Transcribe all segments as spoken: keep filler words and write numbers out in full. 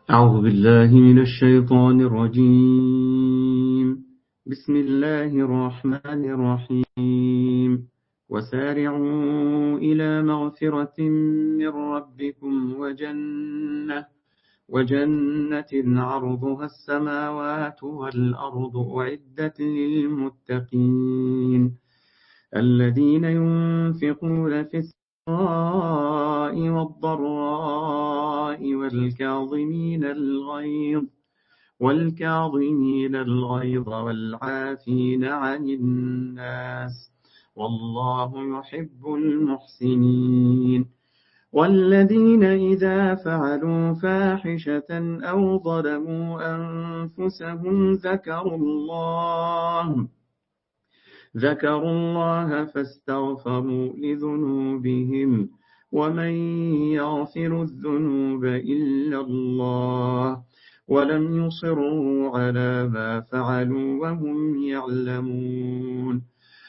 أعوذ بالله من الشيطان الرجيم. بسم الله الرحمن الرحيم. وسارعوا إلى مغفرة من ربكم وجنة وجنة عرضها السماوات والأرض أعدت للمتقين الذين ينفقون في السراء والضراء والكاظمين الغيظ والكاظمين الغيظ والعافين عن الناس والله يحب المحسنين والذين إذا فعلوا فاحشة أو ظلموا أنفسهم ذكروا الله ذكروا الله فاستغفروا لذنوبهم ومن يغفر الذنوب إلا الله ولم يصروا على ما فعلوا وهم يعلمون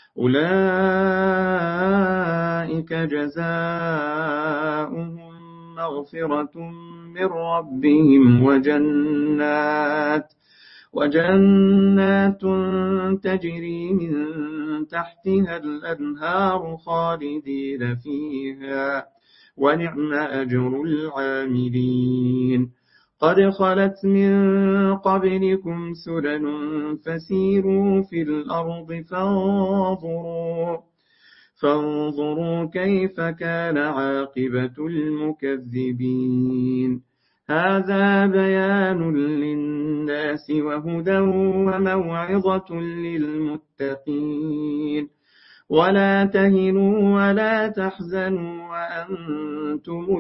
أولئك جزاؤهم مغفرة من ربهم وجنات وجنات تجري من تحتها الأنهار خالدين فيها ونعم أجر العاملين قد خلت من قبلكم سنن فسيروا في الأرض فانظروا فانظروا كيف كان عاقبة المكذبين هذا بيان للناس وهدى وموعظة للمتقين ولا تهنوا ولا تحزنوا وأنتم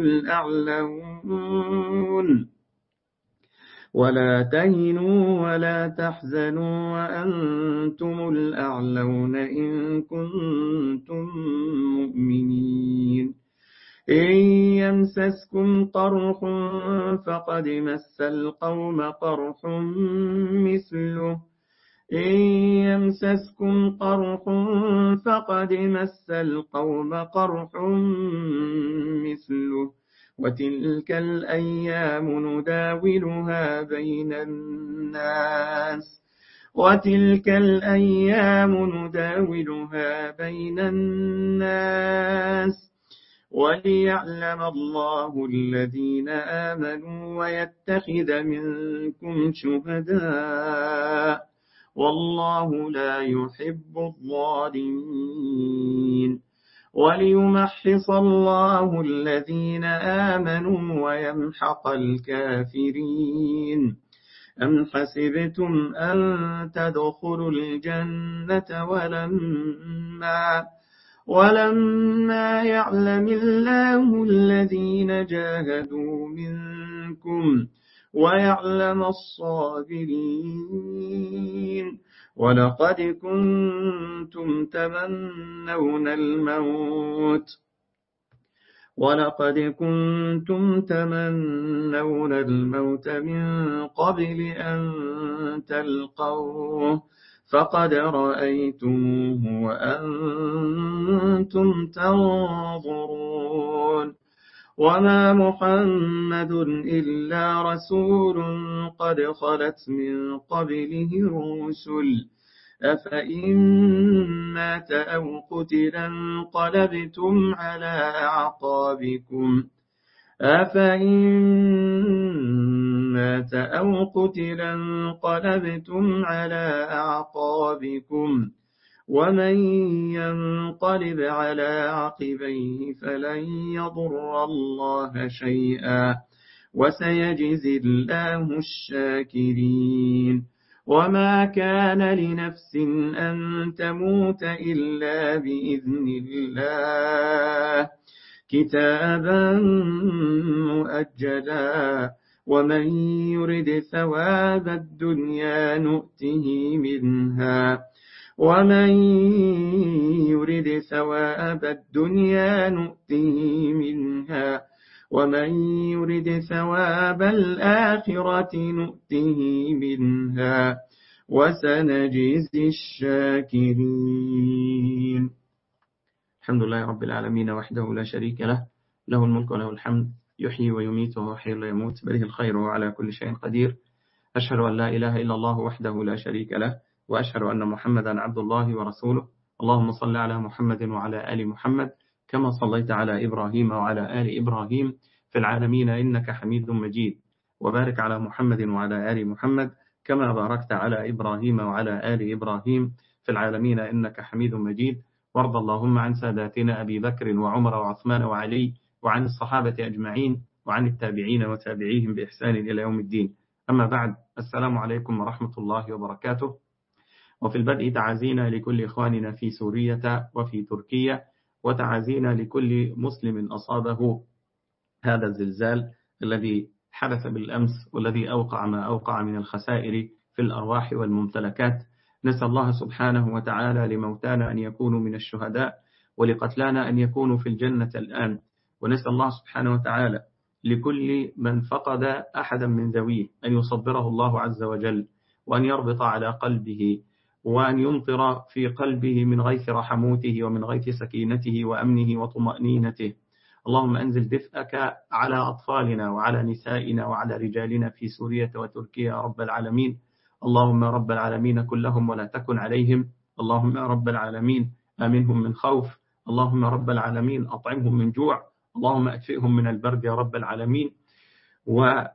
الأعلون ولا تهنوا ولا تحزنوا وأنتم الأعلون إن كنتم مؤمنين إن يمسسكم قرح فقد مس القوم قرح مثله إن يمسسكم قرح فقد مس القوم قرح مثله وتلك الأيام نداولها بين الناس وتلك الأيام نداولها بين الناس وليعلم الله الذين آمنوا ويتخذ منكم شهداء والله لا يحب الظالمين وليمحص الله الذين آمنوا ويمحق الكافرين أم حسبتم أن تدخلوا الجنة ولما ولما يعلم الله الذين جاهدوا منكم ويعلم الصابرين ولقد كنتم تمنون الموت ولقد كنتم تمنون الموت من قبل أن تلقوه فقد رأيتموه وأنتم تنظرون وما محمد إلا رسول قد خلت من قبله الرسل أفإن مات أو قتل انقلبتم على أعقابكم أفإن مات أو قتل انقلبتم على أعقابكم ومن ينقلب على عقبيه فلن يضر الله شيئا وسيجزي الله الشاكرين وما كان لنفس أن تموت إلا بإذن الله كتابا مؤجلا ومن يرد ثواب الدنيا نؤته منها ومن يرد ثواب الدنيا نؤته منها ومن يرد ثواب الآخرة نؤته منها وسنجزي الشاكرين. الحمد لله رب العالمين وحده لا شريك له له الملك وله الحمد يحيي ويميت وهو حي لا يموت، بله الخير وعلى كل شيء قدير. أشهد أن لا إله إلا الله وحده لا شريك له، وأشهد أن محمدا عبد الله ورسوله. اللهم صل على محمد وعلى آل محمد كما صليت على إبراهيم وعلى آل إبراهيم في العالمين إنك حميد مجيد، وبارك على محمد وعلى آل محمد كما باركت على إبراهيم وعلى آل إبراهيم في العالمين إنك حميد مجيد. وارض اللهم عن ساداتنا أبي بكر وعمر وعثمان وعلي، وعن الصحابة أجمعين، وعن التابعين وتابعيهم بإحسان إلى يوم الدين. أما بعد، السلام عليكم ورحمة الله وبركاته. وفي البدء تعازينا لكل إخواننا في سوريا وفي تركيا، وتعازينا لكل مسلم أصابه هذا الزلزال الذي حدث بالأمس، والذي أوقع ما أوقع من الخسائر في الأرواح والممتلكات. نسأل الله سبحانه وتعالى لموتانا أن يكونوا من الشهداء، ولقتلانا أن يكونوا في الجنة الآن. ونسأل الله سبحانه وتعالى لكل من فقد أحدا من ذويه أن يصبره الله عز وجل، وأن يربط على قلبه، وأن يمطر في قلبه من غيث رحموته ومن غيث سكينته وأمنه وطمأنينته. اللهم أنزل دفئك على أطفالنا وعلى نسائنا وعلى رجالنا في سوريا وتركيا يا رب العالمين. اللهم رب العالمين كلهم ولا تكن عليهم. اللهم رب العالمين آمنهم من خوف. اللهم رب العالمين أطعمهم من جوع. اللهم أدفئهم من البرد يا رب العالمين. ويعني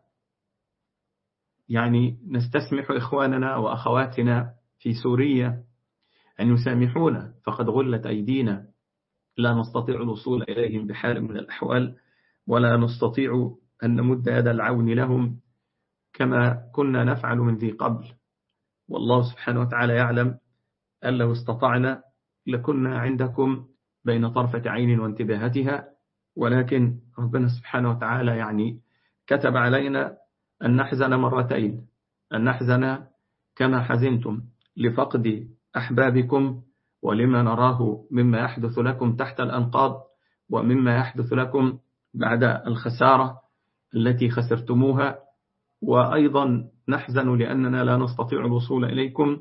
نستسمح إخواننا وأخواتنا في سوريا أن يسامحونا، فقد غلت أيدينا، لا نستطيع الوصول إليهم بحال من الأحوال، ولا نستطيع أن نمد يد العون لهم كما كنا نفعل من ذي قبل. والله سبحانه وتعالى يعلم أن لو استطعنا لكنا عندكم بين طرفة عين وانتباهتها، ولكن ربنا سبحانه وتعالى يعني كتب علينا أن نحزن مرتين، أن نحزن كما حزنتم لفقد أحبابكم، ولما نراه مما يحدث لكم تحت الأنقاض، ومما يحدث لكم بعد الخسارة التي خسرتموها. وأيضا نحزن لأننا لا نستطيع الوصول إليكم.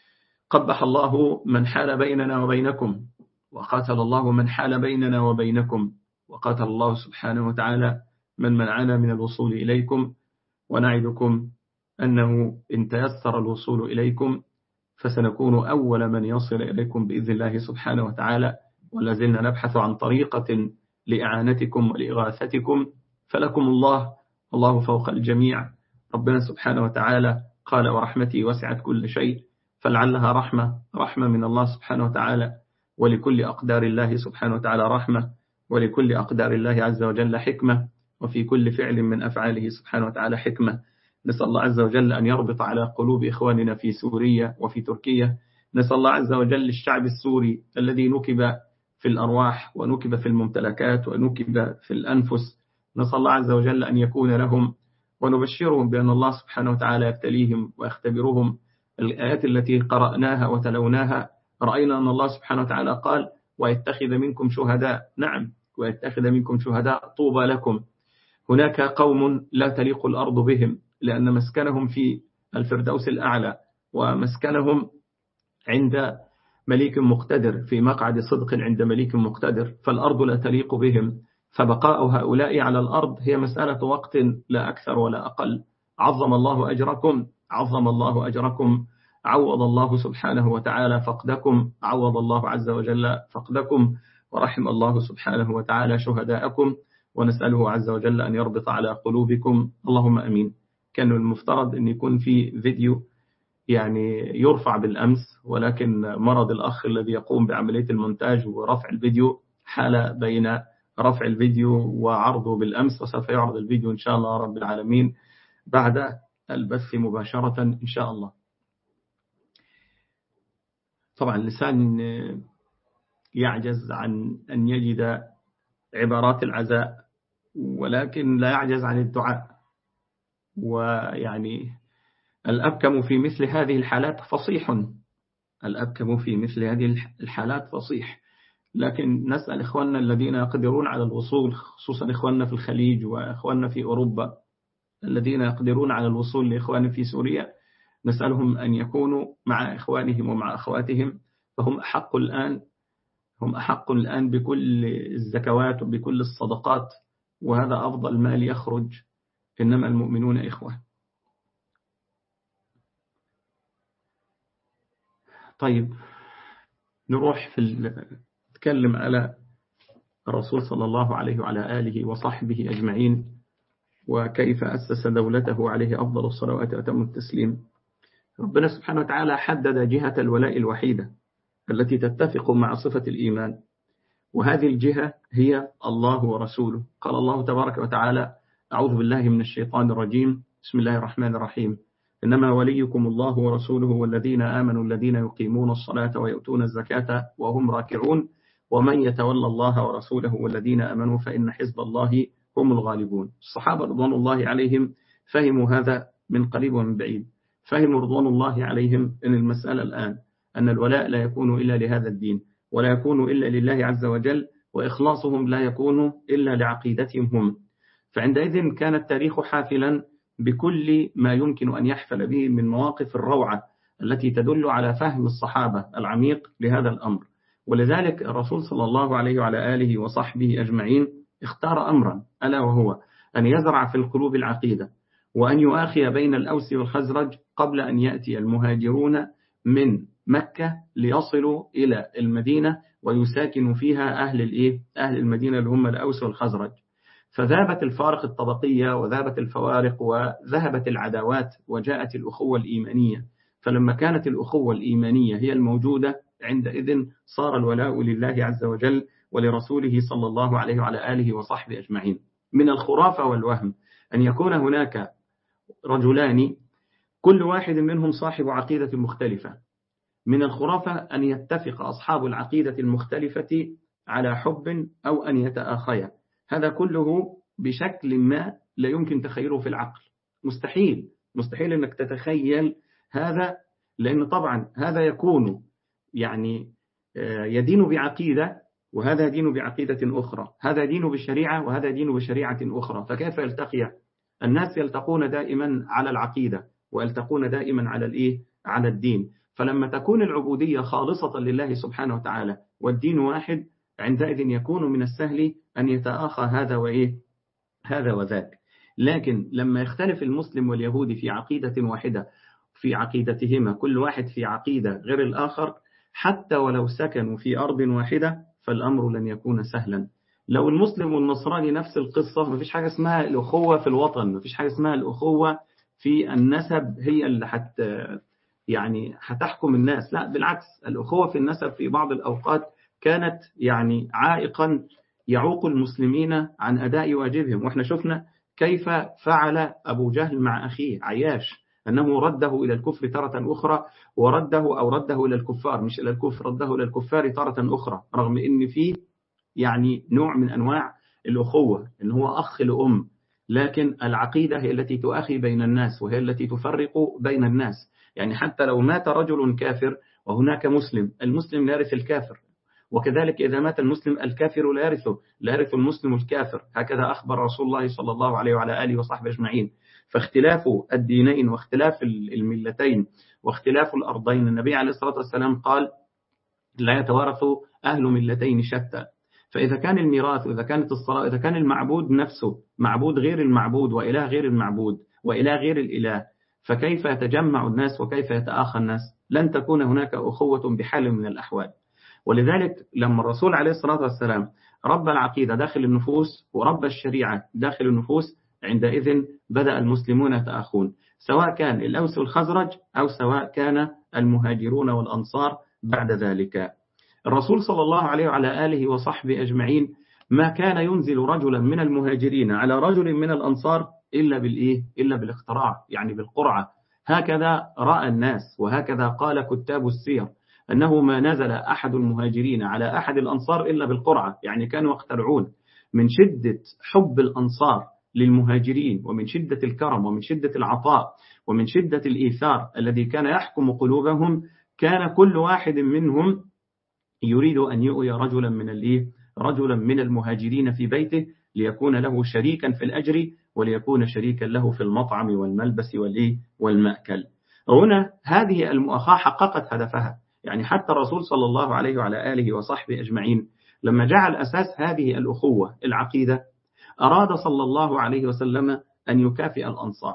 قبح الله من حال بيننا وبينكم، وقاتل الله من حال بيننا وبينكم، وقاتل الله سبحانه وتعالى من منعنا من الوصول إليكم. ونعدكم أنه إن تيسر الوصول إليكم فسنكون أول من يصل إليكم بإذن الله سبحانه وتعالى، ولازلنا نبحث عن طريقة لإعانتكم ولإغاثتكم. فلكم الله، الله فوق الجميع. ربنا سبحانه وتعالى قال ورحمتي وسعت كل شيء، فلعلها رحمة رحمة من الله سبحانه وتعالى. ولكل أقدار الله سبحانه وتعالى رحمة، ولكل أقدار الله عز وجل حكمة، وفي كل فعل من أفعاله سبحانه وتعالى حكمة. نسأل الله عز وجل أن يربط على قلوب إخواننا في سوريا وفي تركيا. نسأل الله عز وجل الشعب السوري الذي نكب في الأرواح ونكب في الممتلكات ونكب في الأنفس، نسأل الله عز وجل أن يكون لهم، ونبشرهم بأن الله سبحانه وتعالى يبتليهم ويختبرهم. الآيات التي قرأناها وتلوناها رأينا أن الله سبحانه وتعالى قال ويتخذ منكم شهداء. نعم، ويتخذ منكم شهداء. طوبى لكم. هناك قوم لا تليق الأرض بهم، لأن مسكنهم في الفردوس الأعلى، ومسكنهم عند مليك مقتدر، في مقعد صدق عند مليك مقتدر، فالأرض لا تليق بهم. فبقاء هؤلاء على الأرض هي مسألة وقت لا أكثر ولا أقل. عظم الله أجركم، عظم الله أجركم. عوض الله سبحانه وتعالى فقدكم، عوض الله عز وجل فقدكم، ورحم الله سبحانه وتعالى شهداءكم. ونسأله عز وجل أن يربط على قلوبكم، اللهم أمين. كان المفترض أن يكون في فيديو يعني يرفع بالأمس، ولكن مرض الأخ الذي يقوم بعملية المونتاج ورفع الفيديو حال بين رفع الفيديو وعرضه بالأمس، وسوف يعرض الفيديو إن شاء الله رب العالمين بعد البث مباشرة إن شاء الله. طبعا اللسان يعجز عن أن يجد عبارات العزاء، ولكن لا يعجز عن الدعاء. ويعني الأبكم في مثل هذه الحالات فصيح، الأبكم في مثل هذه الحالات فصيح. لكن نسأل إخواننا الذين يقدرون على الوصول، خصوصا إخواننا في الخليج وإخواننا في أوروبا الذين يقدرون على الوصول لإخواننا في سوريا، نسألهم أن يكونوا مع إخوانهم ومع أخواتهم، فهم أحق الآن هم أحق الآن بكل الزكوات وبكل الصدقات وهذا أفضل ما ليخرج، إنما المؤمنون إخوة. طيب نروح في نتكلم على الرسول صلى الله عليه وعلى آله وصحبه أجمعين، وكيف أسس دولته عليه أفضل الصلوات وأتم التسليم. ربنا سبحانه وتعالى حدد جهة الولاء الوحيدة التي تتفق مع صفة الإيمان، وهذه الجهة هي الله ورسوله. قال الله تبارك وتعالى: أعوذ بالله من الشيطان الرجيم، بسم الله الرحمن الرحيم، إنما وليكم الله ورسوله والذين آمنوا الذين يقيمون الصلاة ويؤتون الزكاة وهم راكعون ومن يتولى الله ورسوله والذين آمنوا فإن حزب الله هم الغالبون. الصحابة رضوان الله عليهم فهموا هذا من قريب ومن بعيد، فهموا رضوان الله عليهم أن المسألة الآن أن الولاء لا يكون إلا لهذا الدين، ولا يكون إلا لله عز وجل، وإخلاصهم لا يكون إلا لعقيدتهم هم. فعندئذ كان التاريخ حافلا بكل ما يمكن أن يحفل به من مواقف الروعة التي تدل على فهم الصحابة العميق لهذا الأمر. ولذلك الرسول صلى الله عليه وعلى آله وصحبه أجمعين اختار أمرا، ألا وهو أن يزرع في القلوب العقيدة، وأن يؤاخي بين الأوس والخزرج قبل أن يأتي المهاجرون من مكة ليصلوا إلى المدينة ويساكنوا فيها أهل الإيه؟ أهل المدينة اللي هم الأوس والخزرج. فذهبت الفارق الطبقية وذهبت الفوارق وذهبت العداوات وجاءت الأخوة الإيمانية. فلما كانت الأخوة الإيمانية هي الموجودة، عندئذ صار الولاء لله عز وجل ولرسوله صلى الله عليه وعلى آله وصحبه أجمعين. من الخرافة والوهم أن يكون هناك رجلان كل واحد منهم صاحب عقيدة مختلفة. من الخرافة أن يتفق أصحاب العقيدة المختلفة على حب أو أن يتآخيا. هذا كله بشكل ما لا يمكن تخيله في العقل، مستحيل مستحيل أنك تتخيل هذا، لأن طبعا هذا يكون يعني يدين بعقيدة وهذا يدين بعقيدة أخرى، هذا يدين بشريعة وهذا يدين بشريعة أخرى، فكيف يلتقي؟ الناس يلتقون دائما على العقيدة ويلتقون دائما على الإيه؟ على الدين. فلما تكون العبودية خالصة لله سبحانه وتعالى والدين واحد، عندئذ يكون من السهل أن يتآخى هذا وإيه؟ هذا وذاك. لكن لما يختلف المسلم واليهودي في عقيدة واحدة، في عقيدتهما كل واحد في عقيدة غير الآخر، حتى ولو سكنوا في أرض واحدة فالأمر لن يكون سهلا. لو المسلم والنصراني نفس القصة، ما فيش حاجة اسمها الأخوة في الوطن، ما فيش حاجة اسمها الأخوة في النسب هي اللي حت يعني هتحكم الناس. لا بالعكس، الأخوة في النسب في بعض الأوقات كانت يعني عائقا يعوق المسلمين عن أداء واجبهم. وإحنا شفنا كيف فعل أبو جهل مع أخيه عياش، أنه رده إلى الكفر تارة أخرى، ورده أو رده إلى الكفار، مش إلى الكفر، رده إلى الكفار تارة أخرى، رغم إن فيه يعني نوع من أنواع الأخوة، إن هو أخ لأم، لكن العقيدة هي التي تؤخي بين الناس وهي التي تفرق بين الناس. يعني حتى لو مات رجل كافر وهناك مسلم، المسلم لا يرث الكافر، وكذلك إذا مات المسلم الكافر لا يرثه، لا يرث المسلم الكافر. هكذا أخبر رسول الله صلى الله عليه وعلى آله وصحبه أجمعين. فاختلاف الدينين واختلاف الملتين واختلاف الأرضين، النبي عليه الصلاة والسلام قال: لا يتوارث أهل ملتين شتى. فإذا كان الميراث وإذا كانت الصلاة، إذا كان المعبود نفسه معبود غير المعبود وإله غير المعبود وإله غير الإله، فكيف يتجمع الناس وكيف يتآخى الناس؟ لن تكون هناك أخوة بحال من الأحوال. ولذلك لما الرسول عليه الصلاة والسلام رب العقيدة داخل النفوس ورب الشريعة داخل النفوس، عندئذ بدأ المسلمون يتآخون، سواء كان الأوس والخزرج أو سواء كان المهاجرون والأنصار بعد ذلك. الرسول صلى الله عليه وعلى آله وصحبه أجمعين ما كان ينزل رجلا من المهاجرين على رجل من الأنصار إلا بالإيه؟ إلا بالاقتراع، يعني بالقرعة. هكذا رأى الناس وهكذا قال كتاب السير، أنه ما نزل أحد المهاجرين على أحد الأنصار إلا بالقرعة، يعني كانوا يقترعون. من شدة حب الأنصار للمهاجرين ومن شدة الكرم ومن شدة العطاء ومن شدة الإيثار الذي كان يحكم قلوبهم، كان كل واحد منهم يريد أن يؤوي رجلا من الإيه؟ رجلا من المهاجرين في بيته ليكون له شريكا في الأجر وليكون شريكا له في المطعم والملبس والإيه؟ والمأكل. هنا هذه المؤاخاة حققت هدفها. يعني حتى الرسول صلى الله عليه وعلى آله وصحبه أجمعين لما جعل أساس هذه الأخوة العقيدة، أراد صلى الله عليه وسلم أن يكافئ الأنصار،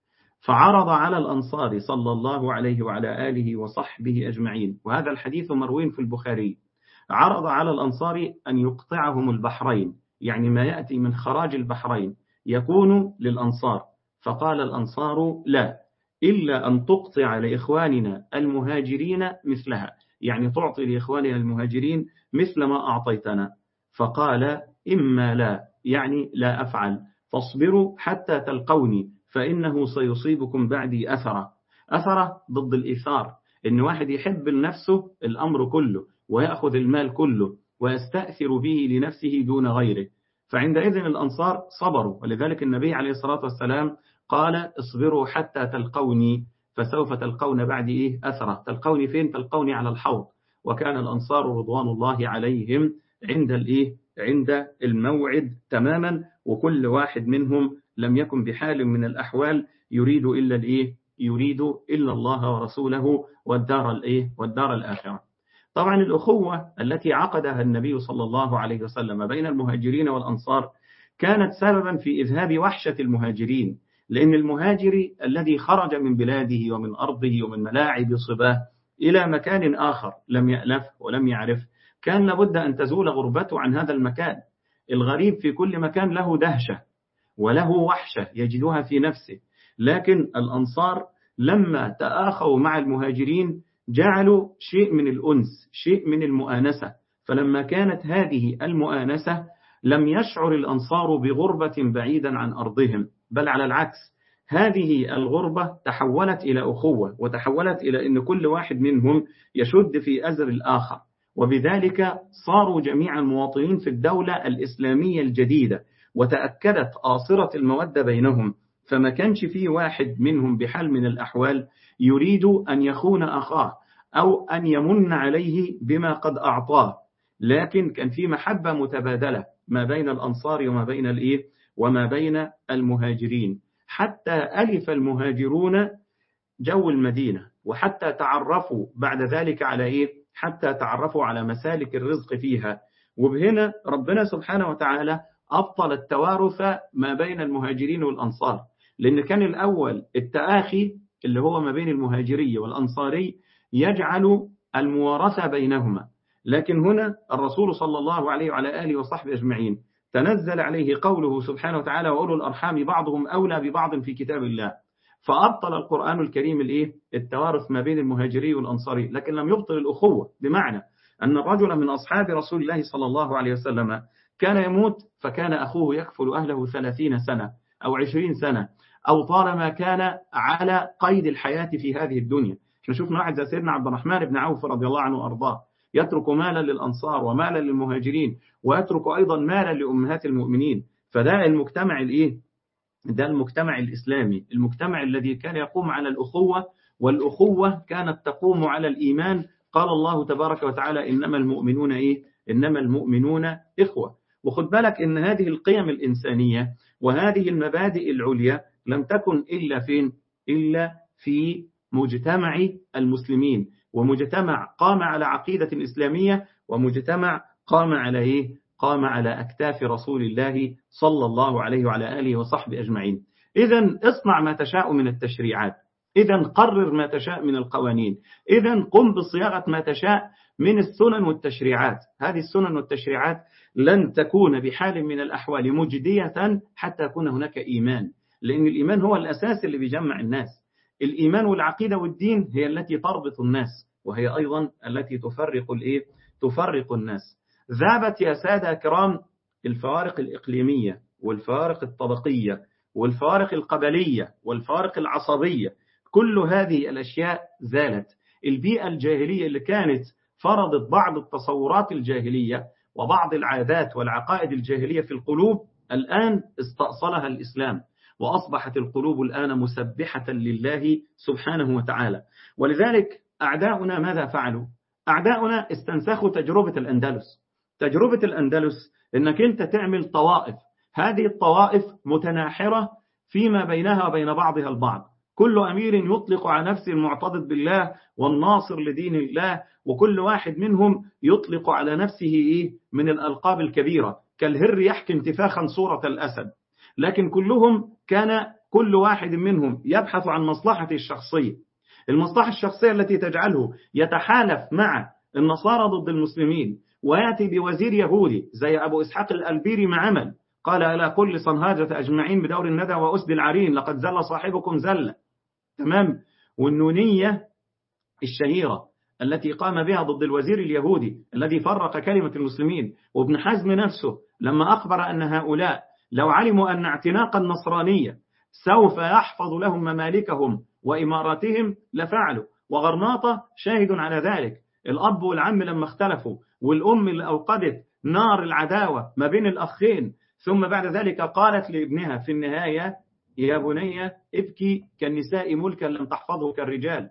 فعرض على الأنصار صلى الله عليه وعلى آله وصحبه أجمعين، وهذا الحديث مروي في البخاري، عرض على الأنصار أن يقطعهم البحرين، يعني ما يأتي من خراج البحرين يكون للأنصار، فقال الأنصار لا، إلا أن تقطع لإخواننا المهاجرين مثلها، يعني تعطي لإخواننا المهاجرين مثل ما أعطيتنا. فقال إما لا، يعني لا أفعل، فاصبروا حتى تلقوني فإنه سيصيبكم بعدي أثرة. أثرة ضد الإثار، إن واحد يحب لنفسه الأمر كله ويأخذ المال كله ويستأثر به لنفسه دون غيره، فعندئذ الأنصار صبروا، ولذلك النبي عليه الصلاة والسلام قال اصبروا حتى تلقوني فسوف تلقون بعدي إيه أثرة. تلقوني فين؟ تلقوني على الحوض. وكان الأنصار رضوان الله عليهم عند الإيه عند الموعد تماما، وكل واحد منهم لم يكن بحال من الأحوال يريد إلا الإيه يريد إلا الله ورسوله والدار الإيه والدار الآخرة. طبعا الأخوة التي عقدها النبي صلى الله عليه وسلم بين المهاجرين والأنصار كانت سببا في إذهاب وحشة المهاجرين، لأن المهاجر الذي خرج من بلاده ومن أرضه ومن ملاعب صباه إلى مكان آخر لم يألف ولم يعرف، كان لابد أن تزول غربته عن هذا المكان. الغريب في كل مكان له دهشة وله وحشة يجدها في نفسه، لكن الأنصار لما تآخوا مع المهاجرين جعلوا شيء من الأنس، شيء من المؤانسة، فلما كانت هذه المؤانسة لم يشعر الأنصار بغربة بعيدا عن أرضهم، بل على العكس، هذه الغربة تحولت إلى أخوة، وتحولت إلى أن كل واحد منهم يشد في أزر الآخر، وبذلك صاروا جميعا مواطنين في الدولة الإسلامية الجديدة، وتأكدت آصرة المودة بينهم، فما كانش فيه واحد منهم بحال من الأحوال يريد أن يخون أخاه أو أن يمن عليه بما قد أعطاه، لكن كان في محبة متبادلة ما بين الأنصار وما بين الإيه وما بين المهاجرين، حتى ألف المهاجرون جو المدينة، وحتى تعرفوا بعد ذلك على إيه حتى تعرفوا على مسالك الرزق فيها. وبهنا ربنا سبحانه وتعالى أبطل التوارث ما بين المهاجرين والأنصار، لأن كان الأول التآخي اللي هو ما بين المهاجري والأنصاري يجعل الموارثة بينهما، لكن هنا الرسول صلى الله عليه وعلى آله وصحبه أجمعين تنزل عليه قوله سبحانه وتعالى وأولو الأرحام بعضهم أولى ببعض في كتاب الله، فأبطل القرآن الكريم الإيه التوارث ما بين المهاجري والأنصاري، لكن لم يبطل الأخوة، بمعنى أن الرجل من أصحاب رسول الله صلى الله عليه وسلم كان يموت فكان أخوه يكفل أهله ثلاثين سنة أو عشرين سنة أو طالما كان على قيد الحياة في هذه الدنيا. احنا شفنا واحد زي سيدنا عبد الرحمن بن عوف رضي الله عنه وأرضاه يترك مالا للأنصار ومالا للمهاجرين ويترك أيضا مالا لأمهات المؤمنين، فده المجتمع الإيه ده المجتمع الإسلامي، المجتمع الذي كان يقوم على الأخوة، والأخوة كانت تقوم على الإيمان. قال الله تبارك وتعالى إنما المؤمنون إيه إنما المؤمنون إخوة. وخد بالك إن هذه القيم الإنسانية وهذه المبادئ العليا لم تكن إلا فين إلا في مجتمع المسلمين، ومجتمع قام على عقيدة إسلامية، ومجتمع قام على إيه قام على أكتاف رسول الله صلى الله عليه وعلى آله وصحبه أجمعين. إذن اصنع ما تشاء من التشريعات، إذن قرر ما تشاء من القوانين، إذن قم بصياغة ما تشاء من السنن والتشريعات. هذه السنن والتشريعات لن تكون بحال من الأحوال مجدية حتى يكون هناك إيمان، لأن الإيمان هو الأساس اللي بيجمع الناس. الإيمان والعقيدة والدين هي التي تربط الناس، وهي أيضا التي تفرق الإيه تفرق الناس. ذابت يا سادة كرام الفوارق الإقليمية والفوارق الطبقية والفوارق القبلية والفوارق العصبية، كل هذه الأشياء زالت. البيئة الجاهلية اللي كانت فرضت بعض التصورات الجاهلية وبعض العادات والعقائد الجاهلية في القلوب، الآن استأصلها الإسلام، وأصبحت القلوب الآن مسبحة لله سبحانه وتعالى. ولذلك أعداؤنا ماذا فعلوا؟ أعداؤنا استنسخوا تجربة الأندلس. تجربة الأندلس إنك أنت تعمل طوائف، هذه الطوائف متناحرة فيما بينها وبين بعضها البعض، كل أمير يطلق على نفسه المعتضد بالله والناصر لدين الله، وكل واحد منهم يطلق على نفسه إيه من الألقاب الكبيرة، كالهر يحكي انتفاخا صورة الأسد، لكن كلهم كان كل واحد منهم يبحث عن مصلحته الشخصية، المصلحة الشخصية التي تجعله يتحالف مع النصارى ضد المسلمين، ويأتي بوزير يهودي زي أبو إسحاق الألبيري ما عمل، قال ألا كل صنهاجة أجمعين بدور الندى وأسد العرين لقد زل صاحبكم زلة. تمام. والنونية الشهيرة التي قام بها ضد الوزير اليهودي الذي فرق كلمة المسلمين، وابن حزم نفسه لما أخبر أن هؤلاء لو علموا أن اعتناق النصرانية سوف يحفظ لهم ممالكهم وإماراتهم لفعلوا، وغرناطة شاهد على ذلك. الأب والعم لما اختلفوا، والأم اللي أوقدت نار العداوة ما بين الأخين، ثم بعد ذلك قالت لابنها في النهاية يا بني ابكي كالنساء ملكا لم تحفظه كالرجال.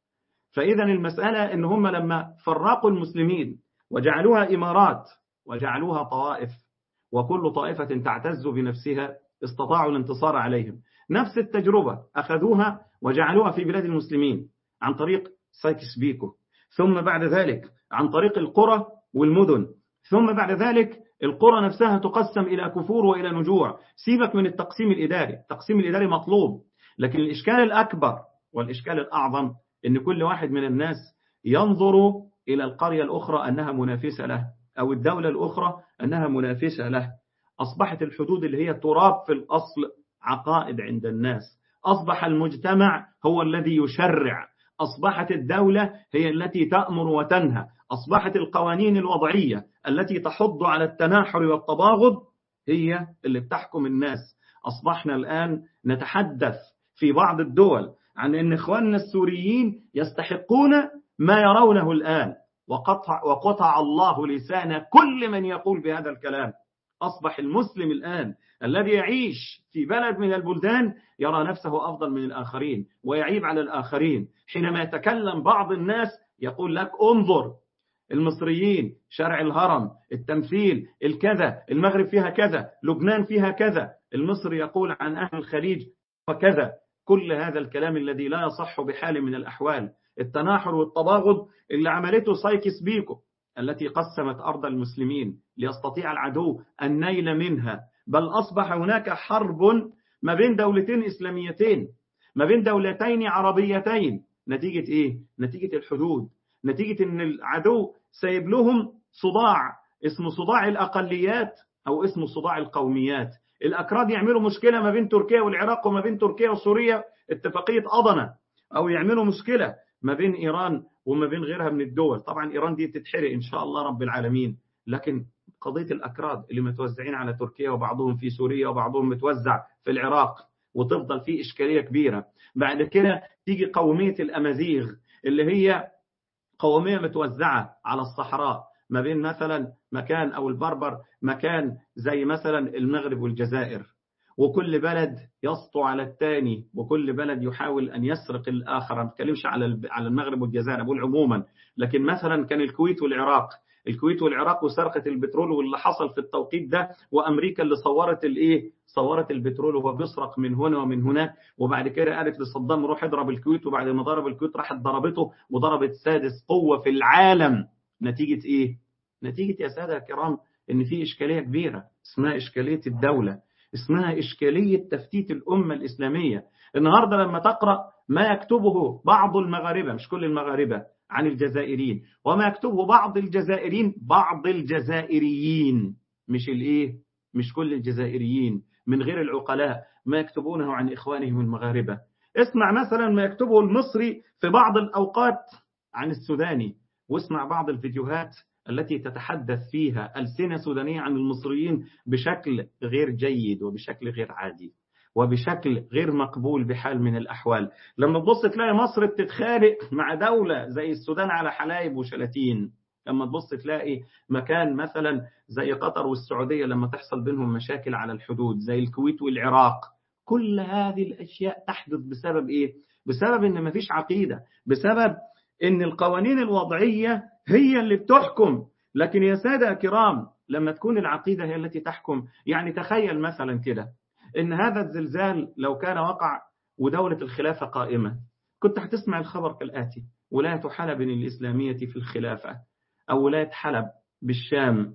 فإذا المسألة إن هم لما فرقوا المسلمين وجعلوها إمارات وجعلوها طوائف، وكل طائفة تعتز بنفسها استطاعوا الانتصار عليهم. نفس التجربة أخذوها وجعلوها في بلاد المسلمين عن طريق سايكس بيكو، ثم بعد ذلك عن طريق القرى والمدن، ثم بعد ذلك القرى نفسها تقسم إلى كفور وإلى نجوع. سيبك من التقسيم الإداري، التقسيم الإداري مطلوب، لكن الإشكال الأكبر والإشكال الأعظم إن كل واحد من الناس ينظر إلى القرية الأخرى أنها منافسة له، أو الدولة الأخرى أنها منافسة له. أصبحت الحدود اللي هي تراب في الأصل عقائد عند الناس، أصبح المجتمع هو الذي يشرع، أصبحت الدولة هي التي تأمر وتنهى، أصبحت القوانين الوضعية التي تحض على التناحر والتباغض هي اللي بتحكم الناس. أصبحنا الآن نتحدث في بعض الدول عن أن إخواننا السوريين يستحقون ما يرونه الآن، وقطع, وقطع الله لسان كل من يقول بهذا الكلام. أصبح المسلم الآن الذي يعيش في بلد من البلدان يرى نفسه أفضل من الآخرين ويعيب على الآخرين. حينما يتكلم بعض الناس يقول لك انظر المصريين، شارع الهرم، التمثيل، الكذا، المغرب فيها كذا، لبنان فيها كذا، المصري يقول عن أهل الخليج وكذا. كل هذا الكلام الذي لا يصح بحال من الأحوال، التناحر والتباغض اللي عملته سايكس بيكو التي قسمت أرض المسلمين ليستطيع العدو النيل منها، بل أصبح هناك حرب ما بين دولتين إسلاميتين، ما بين دولتين عربيتين. نتيجة إيه؟ نتيجة الحدود، نتيجة أن العدو سيب لهم صداع اسمه صداع الأقليات أو اسمه صداع القوميات. الأكراد يعملوا مشكلة ما بين تركيا والعراق وما بين تركيا وسوريا، اتفاقية أضنة، أو يعملوا مشكلة ما بين إيران وما بين غيرها من الدول. طبعا إيران دي تتحرق إن شاء الله رب العالمين، لكن قضية الأكراد اللي متوزعين على تركيا وبعضهم في سوريا وبعضهم متوزع في العراق، وتفضل فيه إشكالية كبيرة. بعد كده تيجي قومية الأمازيغ اللي هي قومية متوزعة على الصحراء ما بين مثلا مكان، أو البربر مكان زي مثلا المغرب والجزائر، وكل بلد يسطو على الثاني، وكل بلد يحاول أن يسرق الآخر. ما بتكلمش على على المغرب والجزائر، أقول عموما. لكن مثلا كان الكويت والعراق، الكويت والعراق وسرقة البترول واللي حصل في التوقيت ده، وأمريكا اللي صورت الإيه صورت البترول وهو بيسرق من هنا ومن هناك، وبعد كده قالت لصدام روح اضرب الكويت، وبعد ما ضرب الكويت راحت ضربته وضربت سادس قوة في العالم. نتيجة إيه؟ نتيجة يا سادة الكرام إن في إشكالية كبيرة اسمها إشكالية الدولة، اسمها إشكالية تفتيت الأمة الإسلامية. النهاردة لما تقرأ ما يكتبه بعض المغاربة، مش كل المغاربة، عن الجزائريين، وما يكتبه بعض الجزائريين بعض الجزائريين مش الإيه مش كل الجزائريين من غير العقلاء، ما يكتبونه عن إخوانهم المغاربة. اسمع مثلا ما يكتبه المصري في بعض الأوقات عن السوداني، واسمع بعض الفيديوهات التي تتحدث فيها ألسنة سودانية عن المصريين بشكل غير جيد وبشكل غير عادي وبشكل غير مقبول بحال من الأحوال. لما تبص تلاقي مصر بتتخانق مع دولة زي السودان على حلايب وشلاتين، لما تبص تلاقي مكان مثلا زي قطر والسعودية لما تحصل بينهم مشاكل على الحدود، زي الكويت والعراق. كل هذه الأشياء تحدث بسبب إيه؟ بسبب إن مفيش عقيدة، بسبب إن القوانين الوضعية هي اللي بتحكم. لكن يا سادة الكرام لما تكون العقيدة هي التي تحكم، يعني تخيل مثلا كده إن هذا الزلزال لو كان وقع ودولة الخلافة قائمة، كنت هتسمع الخبر كالآتي: ولاية حلب الإسلامية في الخلافة، أو ولاية حلب بالشام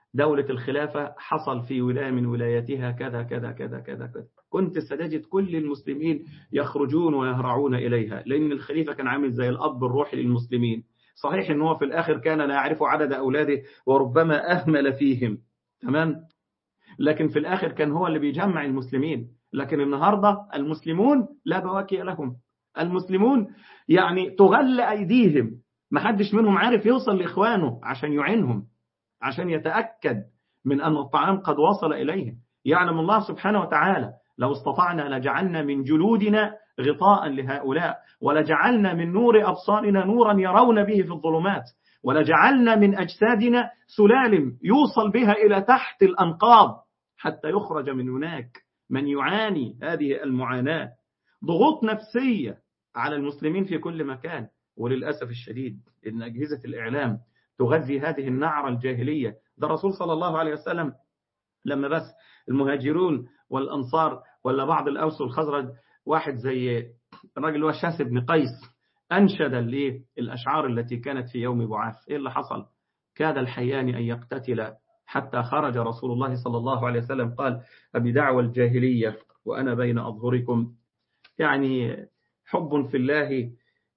دولة الخلافة حصل في ولاية من ولاياتها كذا كذا كذا كذا كذا، كنت ستجد كل المسلمين يخرجون ويهرعون إليها، لأن الخليفة كان عامل زي الأب الروحي للمسلمين. صحيح أنه في الآخر كان لا يعرف عدد أولاده وربما أهمل فيهم، تمام، لكن في الآخر كان هو اللي بيجمع المسلمين. لكن النهاردة المسلمون لا بواكي لهم، المسلمون يعني تغل أيديهم، محدش منهم عارف يوصل لإخوانه عشان يعينهم، عشان يتأكد من أن الطعام قد وصل إليهم. يعلم الله سبحانه وتعالى لو استطعنا لجعلنا من جلودنا غطاء لهؤلاء، ولجعلنا من نور أبصارنا نورا يرون به في الظلمات، ولجعلنا من أجسادنا سلالم يوصل بها إلى تحت الأنقاض حتى يخرج من هناك من يعاني هذه المعاناة. ضغوط نفسية على المسلمين في كل مكان. وللأسف الشديد إن أجهزة الإعلام تغذي هذه النعرة الجاهلية. ده الرسول صلى الله عليه وسلم لما بس المهاجرون والأنصار ولا بعض الأوس والخزرج، واحد زي الراجل هو شاس بن قيس أنشد الأشعار التي كانت في يوم بعاث، إيه اللي حصل؟ كاد الحيان أن يقتتل حتى خرج رسول الله صلى الله عليه وسلم قال أبدعوى الجاهلية وأنا بين أظهركم. يعني حب في الله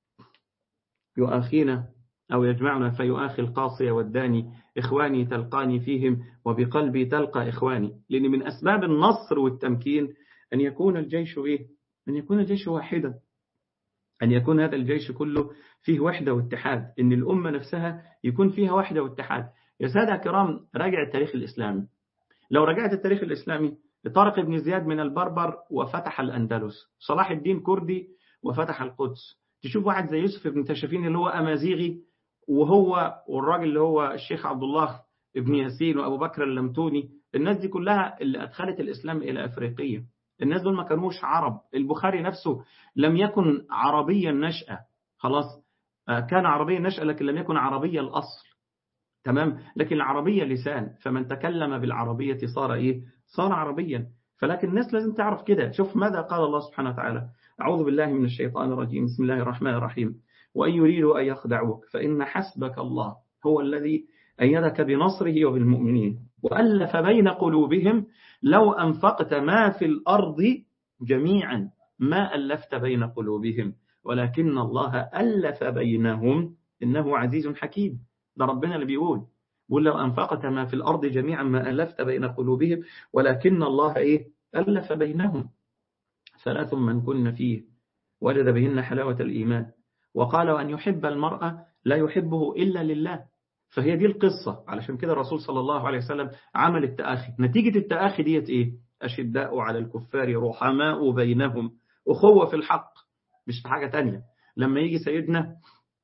يؤاخينا أو يجمعنا فيؤاخي القاصي والداني، إخواني تلقاني فيهم وبقلبي تلقى إخواني. لأن من أسباب النصر والتمكين أن يكون الجيش إيه؟ أن يكون الجيش واحدا، أن يكون هذا الجيش كله فيه وحدة واتحاد، إن الأمة نفسها يكون فيها وحدة واتحاد. يا سادة كرام، راجع التاريخ الإسلامي. لو رجعت التاريخ الإسلامي، طارق بن زياد من البربر وفتح الأندلس، صلاح الدين كردي وفتح القدس. تشوف واحد زي يوسف بن تاشفين اللي هو أمازيغي، وهو والراجل اللي هو الشيخ عبد الله ابن ياسين وأبو بكر اللمتوني، الناس دي كلها اللي أدخلت الإسلام إلى أفريقيا. الناس دول ما كانوش عرب. البخاري نفسه لم يكن عربيا نشأة، خلاص، كان عربيا نشأة لكن لم يكن عربيا الأصل، تمام، لكن العربية لسان، فمن تكلم بالعربية صار إيه؟ صار عربيا. فلكن الناس لازم تعرف كده. شوف ماذا قال الله سبحانه وتعالى: أعوذ بالله من الشيطان الرجيم، بسم الله الرحمن الرحيم، وإن يريدوا أن يخدعوك فإن حسبك الله هو الذي أيدك بنصره وبالمؤمنين وألف بين قلوبهم لو أنفقت ما في الأرض جميعا ما ألفت بين قلوبهم ولكن الله ألف بينهم إنه عزيز حكيم. ده ربنا اللي بيقول، بيقول لو أنفقت ما في الأرض جميعا ما ألفت بين قلوبهم ولكن الله إيه؟ ألف بينهم. ثلاث من كن فيه وجد بهن حلاوة الإيمان، وقال وأن يحب المرأة لا يحبه إلا لله. فهي دي القصة. علشان كده الرسول صلى الله عليه وسلم عمل التآخي. نتيجة التآخي ديت إيه؟ أشداء على الكفار رحماء بينهم، أخوة في الحق، مش في حاجة تانية. لما يجي سيدنا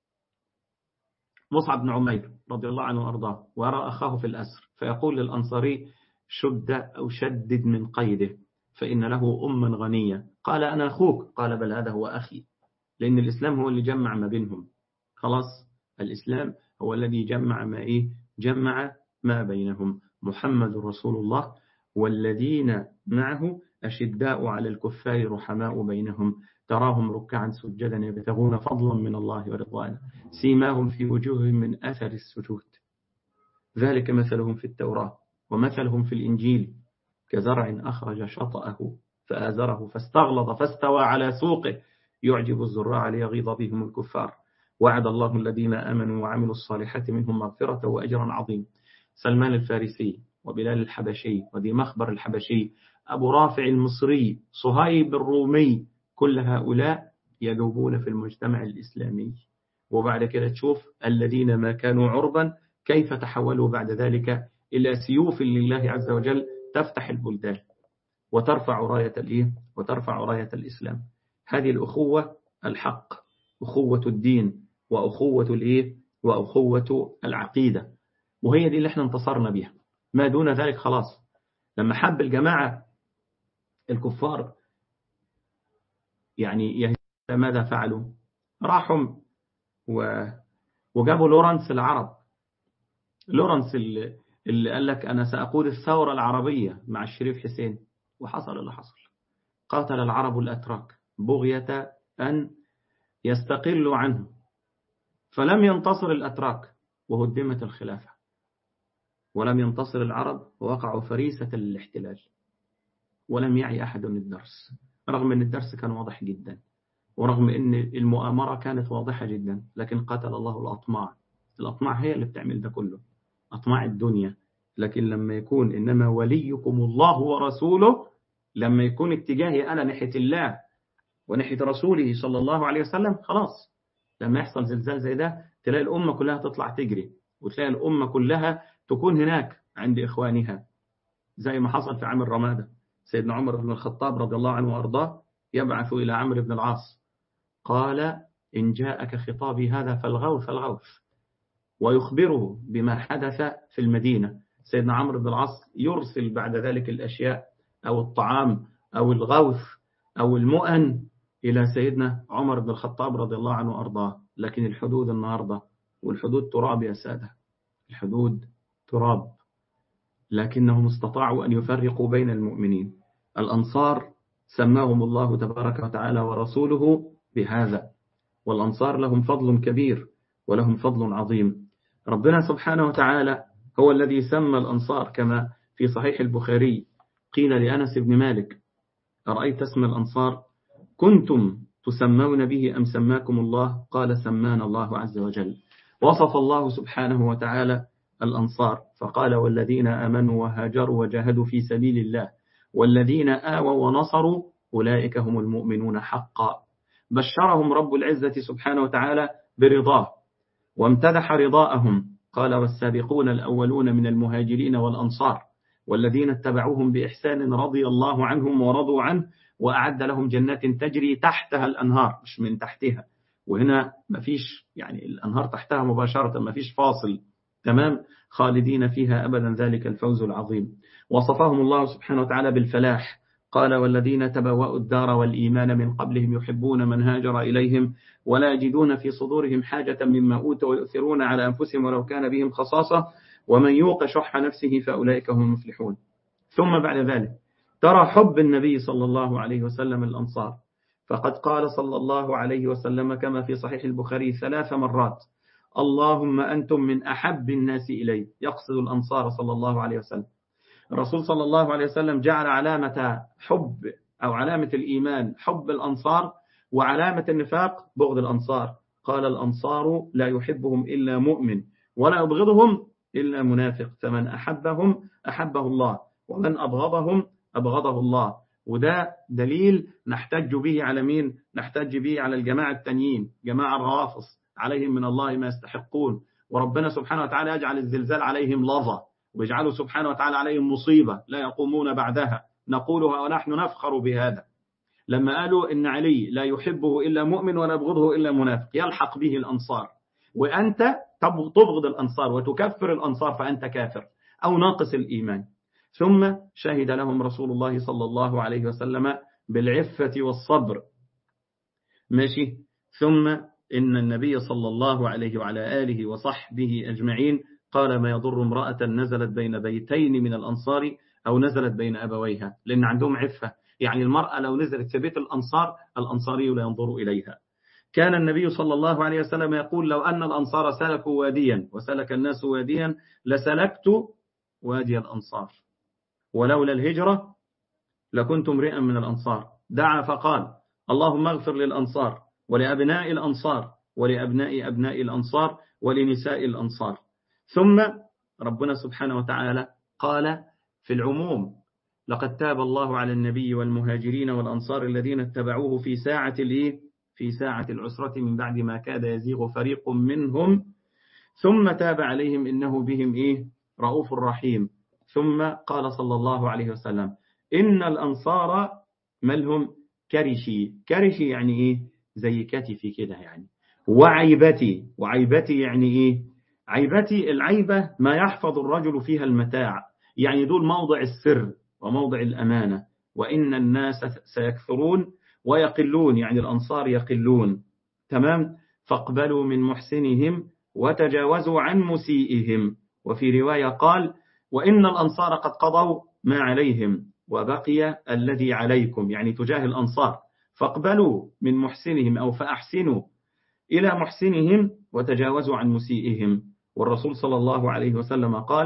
مصعب بن عمير رضي الله عنه وأرضاه ويرى أخاه في الأسر، فيقول للأنصاري شد أو شدد من قيده فإن له أما غنية. قال أنا أخوك، قال بل هذا هو أخي. لأن الإسلام هو اللي جمع ما بينهم، خلاص، الإسلام هو الذي جمع ما إيه؟ جمع ما بينهم. محمد رسول الله والذين معه أشداء على الكفار رحماء بينهم تراهم ركعا سجدا يبتغون فضلا من الله ورضوانا سيماهم في وجوههم من أثر السجود ذلك مثلهم في التوراة ومثلهم في الإنجيل كزرع أخرج شطأه فآزره فاستغلظ فاستوى على سوقه يعجب الزراع ليغيظ بهم الكفار وعد الله الذين آمنوا وعملوا الصالحات منهم مغفرة وأجرا عظيم. سلمان الفارسي وبلال الحبشي وذي مخبر الحبشي أبو رافع المصري صهيب الرومي، كل هؤلاء يذوبون في المجتمع الإسلامي. وبعد كده تشوف الذين ما كانوا عربا كيف تحولوا بعد ذلك إلى سيوف لله عز وجل تفتح البلدان وترفع راية الإيه؟ وترفع راية الإسلام. هذه الأخوة الحق، أخوة الدين وأخوة الإيه؟ وأخوة العقيدة، وهي دي اللي احنا انتصرنا بها. ما دون ذلك خلاص. لما حب الجماعة الكفار يعني ماذا فعلوا؟ راحوا وجابوا لورنس العرب، لورنس اللي, اللي قال لك أنا سأقود الثورة العربية مع الشريف حسين، وحصل اللي حصل. قاتل العرب الأتراك بغية أن يستقلوا عنه، فلم ينتصر الأتراك وهدمت الخلافة. ولم ينتصر العرب ووقعوا فريسة للاحتلال، ولم يعي أحد الدرس، رغم أن الدرس كان واضح جدا، ورغم أن المؤامرة كانت واضحة جدا، لكن قتل الله الأطماع. الأطماع هي اللي بتعمل ده كله، أطماع الدنيا. لكن لما يكون إنما وليكم الله ورسوله، لما يكون اتجاهي أنا ناحية الله وناحية رسوله صلى الله عليه وسلم، خلاص. لما يحصل زلزال زي ده تلاقي الأمة كلها تطلع تجري، وتلاقي الأمة كلها تكون هناك عند إخوانها، زي ما حصل في عام الرمادة. سيدنا عمر بن الخطاب رضي الله عنه وأرضاه يبعث إلى عمرو بن العاص، قال: إن جاءك خطابي هذا فالغوث فالغوث، ويخبره بما حدث في المدينة. سيدنا عمرو بن العاص يرسل بعد ذلك الأشياء أو الطعام أو الغوث أو المؤن إلى سيدنا عمر بن الخطاب رضي الله عنه وأرضاه. لكن الحدود النهاردة، والحدود تراب يا سادة، الحدود تراب. لكنهم استطاعوا أن يفرقوا بين المؤمنين. الأنصار سماهم الله تبارك وتعالى ورسوله بهذا، والأنصار لهم فضل كبير ولهم فضل عظيم. ربنا سبحانه وتعالى هو الذي سمى الأنصار، كما في صحيح البخاري قيل لأنس بن مالك: أرأيت اسم الأنصار كنتم تسمون به أم سماكم الله؟ قال: سمانا الله عز وجل. وصف الله سبحانه وتعالى الأنصار فقال: والذين آمنوا وهاجروا وجاهدوا في سبيل الله والذين آووا ونصروا أولئك هم المؤمنون حقا. بشرهم رب العزة سبحانه وتعالى برضاه، وامتدح رضاءهم، قال: والسابقون الأولون من المهاجرين والأنصار والذين اتبعوهم بإحسان رضي الله عنهم ورضوا عنه وأعد لهم جنات تجري تحتها الأنهار، مش من تحتها. وهنا ما فيش يعني الأنهار تحتها مباشرة، ما فيش فاصل، تمام، خالدين فيها أبدا، ذلك الفوز العظيم. وصفهم الله سبحانه وتعالى بالفلاح، قال: والذين تبوأوا الدار والإيمان من قبلهم يحبون من هاجر إليهم ولا يجدون في صدورهم حاجة مما أوتوا ويؤثرون على أنفسهم ولو كان بهم خصاصة ومن يوق شح نفسه فأولئك هم المفلحون. ثم بعد ذلك ترى حب النبي صلى الله عليه وسلم الأنصار، فقد قال صلى الله عليه وسلم كما في صحيح البخاري ثلاث مرات: اللهم أنتم من أحب الناس إلي، يقصد الأنصار صلى الله عليه وسلم. الرسول صلى الله عليه وسلم جعل علامة حب أو علامة الإيمان حب الأنصار، وعلامة النفاق بغض الأنصار. قال: الأنصار لا يحبهم إلا مؤمن ولا يبغضهم إلا منافق، فمن أحبهم أحبه الله ومن أبغضهم أبغضه الله. وده دليل نحتج به على مين؟ نحتج به على الجماعة التانيين، جماعة الروافض، عليهم من الله ما يستحقون، وربنا سبحانه وتعالى يجعل الزلزال عليهم لظى، ويجعله سبحانه وتعالى عليهم مصيبة لا يقومون بعدها. نقولها ونحن نفخر بهذا. لما قالوا إن علي لا يحبه إلا مؤمن ولا يبغضه إلا منافق، يلحق به الأنصار، وأنت تبغض الأنصار وتكفر الأنصار فأنت كافر أو ناقص الإيمان. ثم شهد لهم رسول الله صلى الله عليه وسلم بالعفة والصبر، ماشي. ثم إن النبي صلى الله عليه وعلى آله وصحبه أجمعين قال: ما يضر امرأة نزلت بين بيتين من الأنصار أو نزلت بين أبويها، لأن عندهم عفة. يعني المرأة لو نزلت في بيت الأنصار، الأنصاري لا ينظر إليها. كان النبي صلى الله عليه وسلم يقول: لو أن الأنصار سلكوا واديا وسلك الناس واديا لسلكت وادي الأنصار، ولولا الهجرة لكنت امرئا من الأنصار. دعا فقال: اللهم اغفر للأنصار ولأبناء الأنصار ولأبناء أبناء الأنصار ولنساء الأنصار. ثم ربنا سبحانه وتعالى قال في العموم: لقد تاب الله على النبي والمهاجرين والأنصار الذين اتبعوه في ساعة الإيه؟ في ساعة العسرة من بعد ما كاد يزيغ فريق منهم ثم تاب عليهم إنه بهم إيه؟ رؤوف رحيم. ثم قال صلى الله عليه وسلم: إن الأنصار ملهم كرشي. كرشي يعني إيه؟ زي كتفي كده يعني. وعيبتي. وعيبتي يعني إيه؟ عيبتي، العيبة ما يحفظ الرجل فيها المتاع، يعني دول موضع السر وموضع الأمانة. وإن الناس سيكثرون ويقلون، يعني الأنصار يقلون، تمام. فاقبلوا من محسنهم وتجاوزوا عن مسيئهم. وفي رواية قال: وإن الأنصار قد قضوا ما عليهم وبقي الذي عليكم، يعني تجاه الأنصار. فاقبلوا من محسنهم أو فأحسنوا إلى محسنهم وتجاوزوا عن مسيئهم. والرسول صلى الله عليه وسلم قال: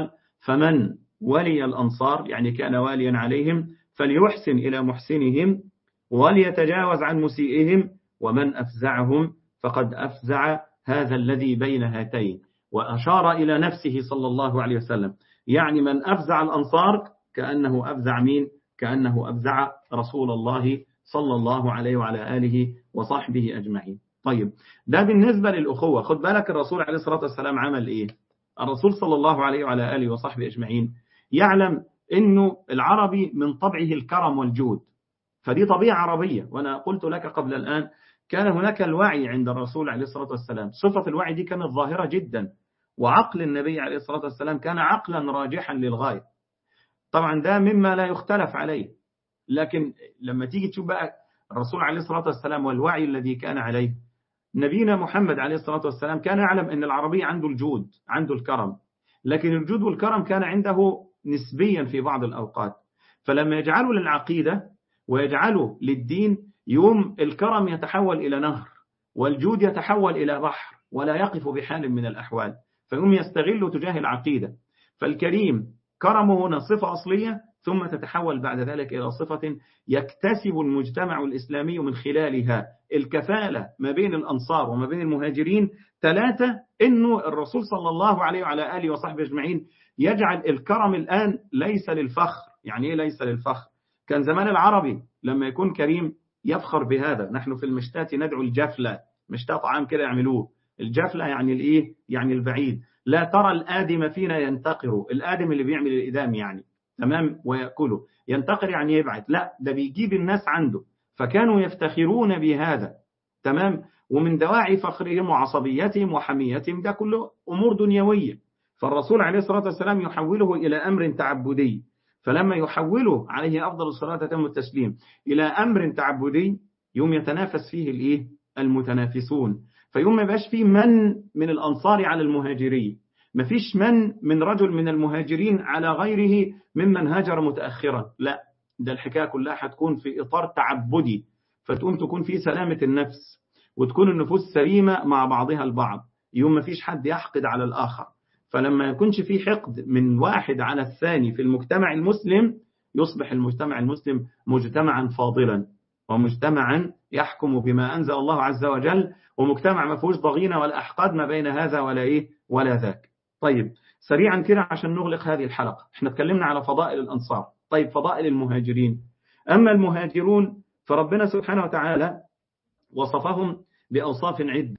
فمن ولي الأنصار يعني كان واليا عليهم فليحسن إلى محسنهم وليتجاوز عن مسيئهم، ومن أفزعهم فقد أفزع هذا الذي بين هاتين. وأشار إلى نفسه صلى الله عليه وسلم، يعني من أفزع الأنصار كأنه أفزع مين؟ كأنه أفزع رسول الله صلى الله عليه وعلى آله وصحبه أجمعين. طيب ده بالنسبة للأخوة. خد بالك الرسول عليه الصلاة والسلام عمل إيه؟ الرسول صلى الله عليه وعلى آله وصحبه أجمعين يعلم أنه العربي من طبعه الكرم والجود، فدي طبيعة عربية. وأنا قلت لك قبل الآن كان هناك الوعي عند الرسول عليه الصلاة والسلام، صفة الوعي دي كانت ظاهرة جدا، وعقل النبي عليه الصلاة والسلام كان عقلا راجحا للغاية. طبعا ده مما لا يختلف عليه، لكن لما تيجي تشوف بقى الرسول عليه الصلاة والسلام والوعي الذي كان عليه، نبينا محمد عليه الصلاة والسلام كان يعلم أن العربي عنده الجود، عنده الكرم، لكن الجود والكرم كان عنده نسبيا في بعض الأوقات. فلما يجعلوا للعقيدة ويجعلوا للدين، يوم الكرم يتحول إلى نهر والجود يتحول إلى بحر ولا يقف بحال من الأحوال، فيوم يستغل تجاه العقيدة. فالكريم كرمه هنا صفة أصلية، ثم تتحول بعد ذلك إلى صفة يكتسب المجتمع الإسلامي من خلالها الكفالة ما بين الأنصار وما بين المهاجرين. ثلاثة، إنه الرسول صلى الله عليه وعلى آله وصحبه أجمعين يجعل الكرم الآن ليس للفخر. يعني إيه ليس للفخر؟ كان زمان العربي لما يكون كريم يفخر بهذا. نحن في المشتات ندعو الجفلة، مشتات طعام كده يعملوه، الجفلة يعني الإيه؟ يعني البعيد. لا ترى الآدم فينا ينتقر، الآدم اللي بيعمل الإدام يعني، تمام، ويأكله. ينتقر يعني يبعد، لا ده بيجيب الناس عنده، فكانوا يفتخرون بهذا، تمام. ومن دواعي فخرهم وعصبيتهم وحميتهم ده كله أمور دنيوية، فالرسول عليه الصلاة والسلام يحوله إلى أمر تعبدي. فلما يحوله عليه أفضل الصلاة والتسليم إلى أمر تعبدي، يوم يتنافس فيه الإيه؟ المتنافسون. فيوم ما يبقاش فيه من من الأنصار على المهاجرين، ما فيش من من رجل من المهاجرين على غيره ممن هاجر متأخرا، لا ده الحكاية كلها هتكون في إطار تعبدي، فتقوم تكون في سلامة النفس وتكون النفوس سليمة مع بعضها البعض، يوم ما فيش حد يحقد على الآخر. فلما يكونش في حقد من واحد على الثاني في المجتمع المسلم، يصبح المجتمع المسلم مجتمعا فاضلا ومجتمعا يحكم بما أنزل الله عز وجل، ومجتمع ما فيهوش ضغينة ولا أحقاد ما بين هذا ولا إيه ولا ذاك. طيب سريعا كده عشان نغلق هذه الحلقة، احنا اتكلمنا على فضائل الأنصار. طيب فضائل المهاجرين. أما المهاجرون فربنا سبحانه وتعالى وصفهم بأوصاف عدة،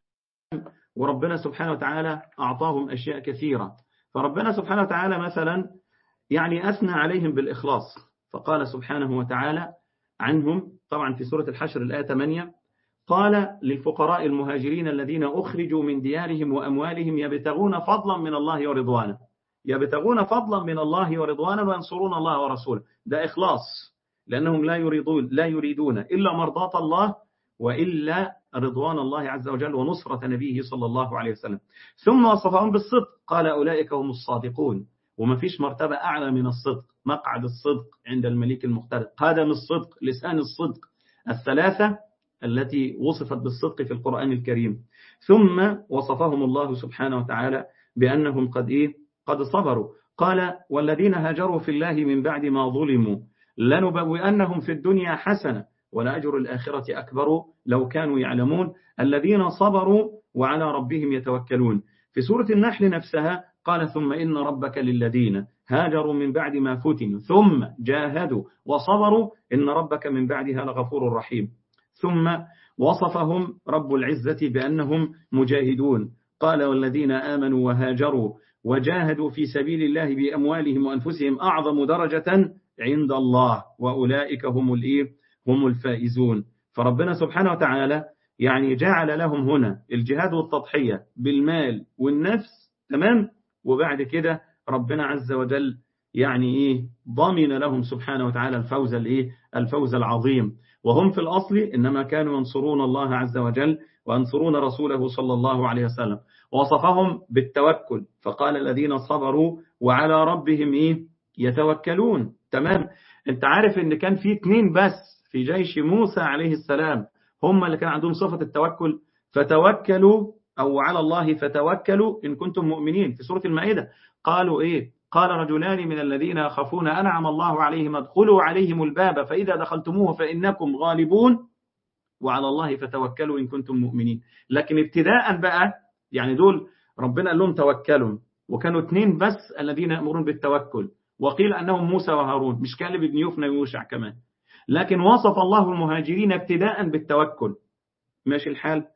وربنا سبحانه وتعالى أعطاهم أشياء كثيرة. فربنا سبحانه وتعالى مثلا يعني أثنى عليهم بالإخلاص، فقال سبحانه وتعالى عنهم طبعا في سورة الحشر الآية ثمانية، قال للفقراء المهاجرين الذين أخرجوا من ديارهم وأموالهم يبتغون فضلا من الله ورضوانا، يبتغون فضلا من الله ورضوانا وينصرون الله ورسوله. ده إخلاص، لأنهم لا يريدون لا يريدون إلا مرضاة الله وإلا رضوان الله عز وجل ونصرة نبيه صلى الله عليه وسلم. ثم وصفهم بالصدق، قال أولئك هم الصادقون. وما فيش مرتبة أعلى من الصدق، مقعد الصدق عند الملك المقتدر، قدم الصدق، لسان الصدق، الثلاثة التي وصفت بالصدق في القرآن الكريم. ثم وصفهم الله سبحانه وتعالى بأنهم قد إيه قد صبروا، قال والذين هاجروا في الله من بعد ما ظلموا لنبوئنهم في الدنيا حسنة ولأجر الآخرة أكبر لو كانوا يعلمون الذين صبروا وعلى ربهم يتوكلون. في سورة النحل نفسها قال ثم إن ربك للذين هاجروا من بعد ما فتنوا ثم جاهدوا وصبروا إن ربك من بعدها لغفور رحيم. ثم وصفهم رب العزة بأنهم مجاهدون، قال والذين آمنوا وهاجروا وجاهدوا في سبيل الله بأموالهم وأنفسهم أعظم درجة عند الله وأولئك هم الإيه هم الفائزون. فربنا سبحانه وتعالى يعني جعل لهم هنا الجهاد والتضحية بالمال والنفس، تمام، وبعد كده ربنا عز وجل يعني إيه ضمن لهم سبحانه وتعالى الفوز الإيه الفوز العظيم. وهم في الأصل إنما كانوا ينصرون الله عز وجل وينصرون رسوله صلى الله عليه وسلم. وصفهم بالتوكل، فقال الذين صبروا وعلى ربهم إيه يتوكلون، تمام. انت عارف ان كان في اتنين بس في جيش موسى عليه السلام هم اللي كان عندهم صفة التوكل، فتوكلوا أو على الله فتوكلوا إن كنتم مؤمنين. في سورة المائدة قالوا إيه قال رجلان من الذين يخافون أنعم الله عليهم ادخلوا عليهم الباب فإذا دخلتموه فإنكم غالبون وعلى الله فتوكلوا إن كنتم مؤمنين. لكن ابتداء بقى يعني دول ربنا قال لهم توكلوا، وكانوا اثنين بس الذين يأمرون بالتوكل، وقيل أنهم موسى وهارون، مش كالب بن يفنى ويوشع كمان. لكن وصف الله المهاجرين ابتداء بالتوكل. ماشي الحال.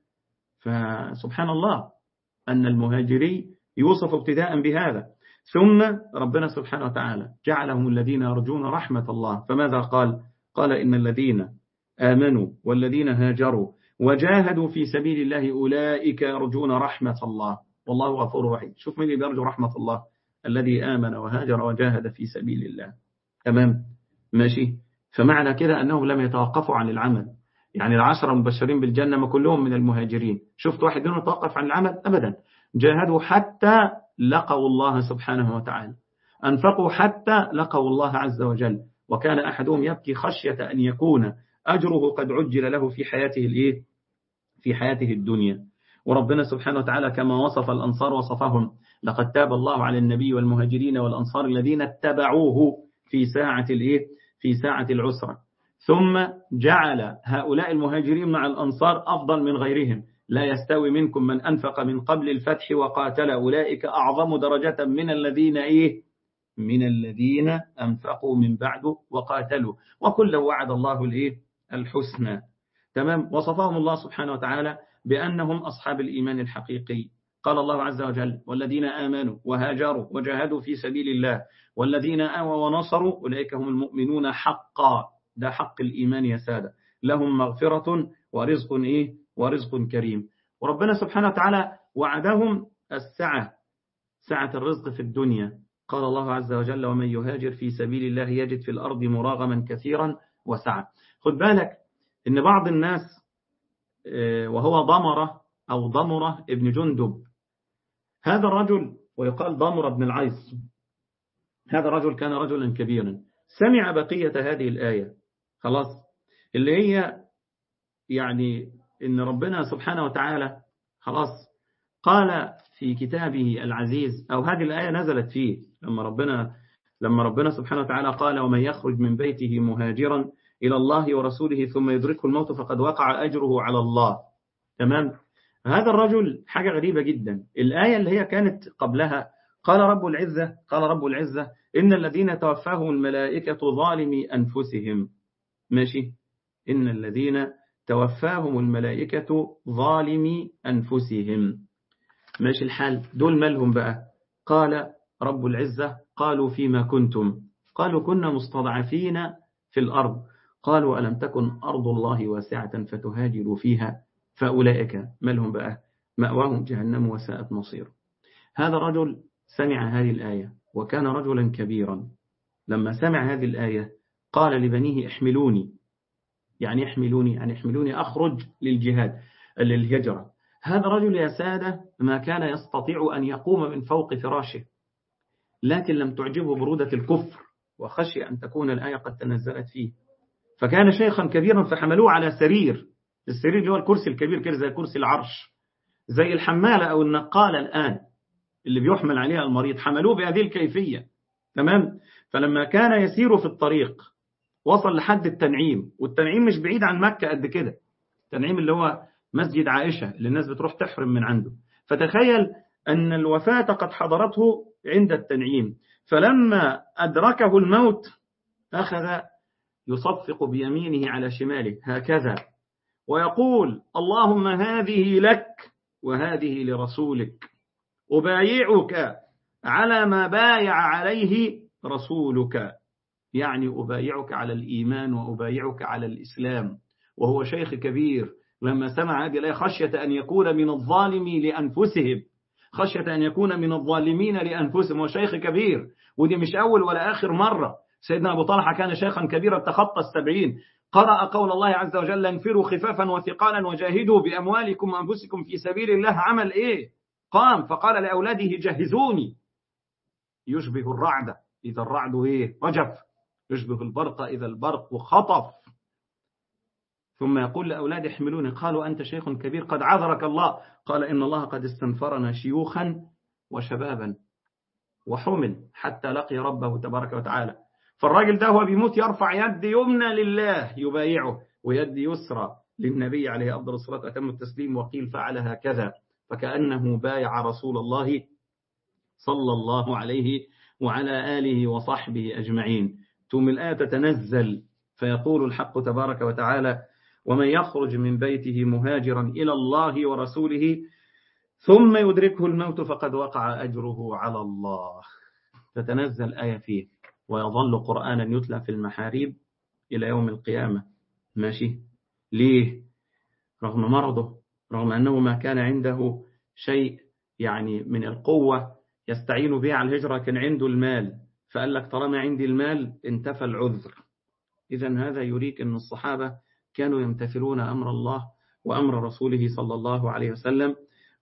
فسبحان الله أن المهاجري يوصف ابتداء بهذا. ثم ربنا سبحانه وتعالى جعلهم الذين يرجون رحمة الله. فماذا قال؟ قال إن الذين آمنوا والذين هاجروا وجاهدوا في سبيل الله أولئك يرجون رحمة الله والله غفور رحيم. شوف مين اللي بيرجو رحمة الله؟ الذي آمن وهاجر وجاهد في سبيل الله. تمام ماشي. فمعنى كده أنهم لم يتوقفوا عن العمل. يعني العشرة المبشرين بالجنة ما كلهم من المهاجرين. شفت واحد منهم توقف عن العمل؟ أبدا. جاهدوا حتى لقوا الله سبحانه وتعالى، أنفقوا حتى لقوا الله عز وجل، وكان أحدهم يبكي خشية أن يكون أجره قد عجل له في حياته الإيه؟ في حياته الدنيا. وربنا سبحانه وتعالى كما وصف الأنصار وصفهم: لقد تاب الله على النبي والمهاجرين والأنصار الذين اتبعوه في ساعة الإيه؟ في ساعة العسرة. ثم جعل هؤلاء المهاجرين مع الأنصار أفضل من غيرهم. لا يستوي منكم من أنفق من قبل الفتح وقاتل أولئك أعظم درجة من الذين إيه؟ من الذين أنفقوا من بعد وقاتلوا وكل وعد الله الإيه؟ الحسنى. تمام. وصفهم الله سبحانه وتعالى بأنهم أصحاب الإيمان الحقيقي. قال الله عز وجل: والذين آمنوا وهاجروا وجاهدوا في سبيل الله والذين آووا ونصروا أولئك هم المؤمنون حقا. ده حق الإيمان يا سادة. لهم مغفرة ورزق إيه؟ ورزق كريم. وربنا سبحانه وتعالى وعدهم السعة، سعة الرزق في الدنيا. قال الله عز وجل: ومن يهاجر في سبيل الله يجد في الأرض مراغما كثيرا وسعة. خد بالك إن بعض الناس وهو ضمرة أو ضمرة ابن جندب، هذا الرجل ويقال ضمرة بن العيص، هذا الرجل كان رجلا كبيرا، سمع بقية هذه الآية خلاص، اللي هي يعني إن ربنا سبحانه وتعالى خلاص قال في كتابه العزيز، أو هذه الآية نزلت فيه لما ربنا لما ربنا سبحانه وتعالى قال: ومن يخرج من بيته مهاجرا إلى الله ورسوله ثم يدركه الموت فقد وقع أجره على الله. تمام. هذا الرجل حاجة غريبة جدا. الآية اللي هي كانت قبلها: قال رب العزة قال رب العزة إن الذين توفاهم الملائكة ظالمي أنفسهم. ماشي. إن الذين توفاهم الملائكة ظالمي أنفسهم. ماشي الحال. دول مالهم بقى؟ قال رب العزة: قالوا فيما كنتم؟ قالوا كنا مستضعفين في الأرض. قالوا ألم تكن أرض الله واسعة فتهاجروا فيها فأولئك مالهم بقى؟ مأواهم جهنم وساءت مصير. هذا الرجل سمع هذه الآية وكان رجلا كبيرا. لما سمع هذه الآية قال لبنيه: احملوني. يعني احملوني يعني احملوني أخرج للجهاد للهجرة. هذا الرجل يا سادة ما كان يستطيع أن يقوم من فوق فراشه، لكن لم تعجبه برودة الكفر وخشي أن تكون الآية قد تنزلت فيه، فكان شيخا كبيرا فحملوه على سرير. السرير اللي هو الكرسي الكبير كده زي كرسي العرش، زي الحمالة أو النقالة الآن اللي بيحمل عليها المريض، حملوه بهذه الكيفية. تمام. فلما كان يسير في الطريق وصل لحد التنعيم، والتنعيم مش بعيد عن مكة قد كده، التنعيم اللي هو مسجد عائشة اللي الناس بتروح تحرم من عنده. فتخيل أن الوفاة قد حضرته عند التنعيم، فلما أدركه الموت أخذ يصفق بيمينه على شماله هكذا ويقول: اللهم هذه لك وهذه لرسولك، أبايعك على ما بايع عليه رسولك. يعني أبايعك على الإيمان وأبايعك على الإسلام. وهو شيخ كبير لما سمع هذه الآية خشية أن يكون من الظالمين لأنفسهم، خشية أن يكون من الظالمين لأنفسهم. وشيخ كبير، ودي مش أول ولا آخر مرة. سيدنا أبو طلحة كان شيخا كبيرا تخطى السبعين، قرأ قول الله عز وجل: انفروا خفافا وثقالا وجاهدوا بأموالكم وأنفسكم في سبيل الله. عمل إيه؟ قام فقال لأولاده: جهزوني. يشبه الرعد إذا الرعد إيه؟ وجف، يشبه البرق إذا البرق خطف. ثم يقول لأولاده: احملوني. قالوا: أنت شيخ كبير قد عذرك الله. قال: إن الله قد استنفرنا شيوخا وشبابا وحمل حتى لقي ربه تبارك وتعالى. فالراجل ده هو بيموت يرفع يد يمنى لله يبايعه ويد يسرى للنبي عليه أفضل الصلاة وأتم التسليم، وقيل فعل هكذا، فكأنه بايع رسول الله صلى الله عليه وعلى آله وصحبه أجمعين. ثم الآية تتنزل فيقول الحق تبارك وتعالى: ومن يخرج من بيته مهاجرا إلى الله ورسوله ثم يدركه الموت فقد وقع أجره على الله. تتنزل آية فيه ويظل قرآنا يتلى في المحاريب إلى يوم القيامة. ماشي ليه؟ رغم مرضه، رغم أنه ما كان عنده شيء يعني من القوة يستعين بها على الهجرة، كان عنده المال، فقال لك طالما عندي المال انتفى العذر. إذن هذا يريك أن الصحابة كانوا يمتثلون أمر الله وأمر رسوله صلى الله عليه وسلم،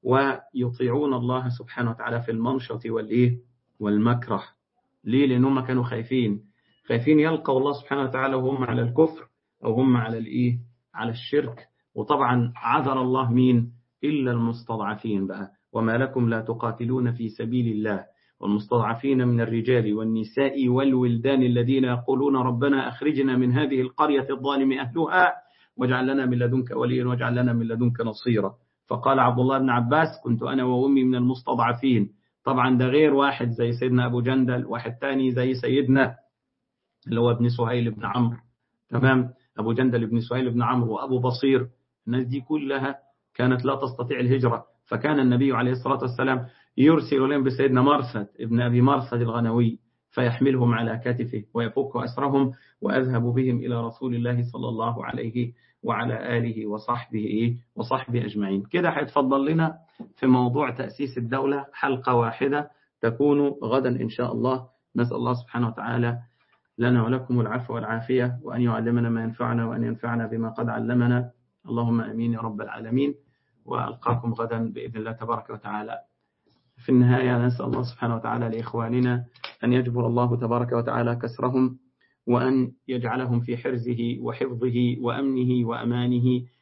ويطيعون الله سبحانه وتعالى في المنشط والإيه والمكره. ليه؟ لأنهم كانوا خايفين خايفين يلقوا الله سبحانه وتعالى وهم على الكفر أو هم على الإيه على الشرك. وطبعا عذر الله مين؟ إلا المستضعفين بقى. وما لكم لا تقاتلون في سبيل الله والمستضعفين من الرجال والنساء والولدان الذين يقولون ربنا أخرجنا من هذه القرية الظالم أهلها واجعل لنا من لدنك وليا واجعل لنا من لدنك نصيرا. فقال عبد الله بن عباس: كنت أنا وأمي من المستضعفين. طبعا ده غير واحد زي سيدنا أبو جندل، واحد تاني زي سيدنا اللي هو ابن سهيل بن عمرو، تمام، أبو جندل ابن سهيل بن عمرو وأبو بصير. الناس دي كلها كانت لا تستطيع الهجرة، فكان النبي عليه الصلاة والسلام يرسل لهم بسيدنا مرثد ابن أبي مرثد الغنوي فيحملهم على كتفه ويفك أسرهم وأذهب بهم إلى رسول الله صلى الله عليه وعلى آله وصحبه وصحبه أجمعين. كده هيتفضل لنا في موضوع تأسيس الدولة حلقة واحدة تكون غدا إن شاء الله. نسأل الله سبحانه وتعالى لنا ولكم العفو والعافية، وأن يعلمنا ما ينفعنا وأن ينفعنا بما قد علمنا. اللهم أمين يا رب العالمين، وألقاكم غدا بإذن الله تبارك وتعالى. في النهاية نسأل الله سبحانه وتعالى لإخواننا أن يجبر الله تبارك وتعالى كسرهم، وأن يجعلهم في حرزه وحفظه وأمنه وأمانه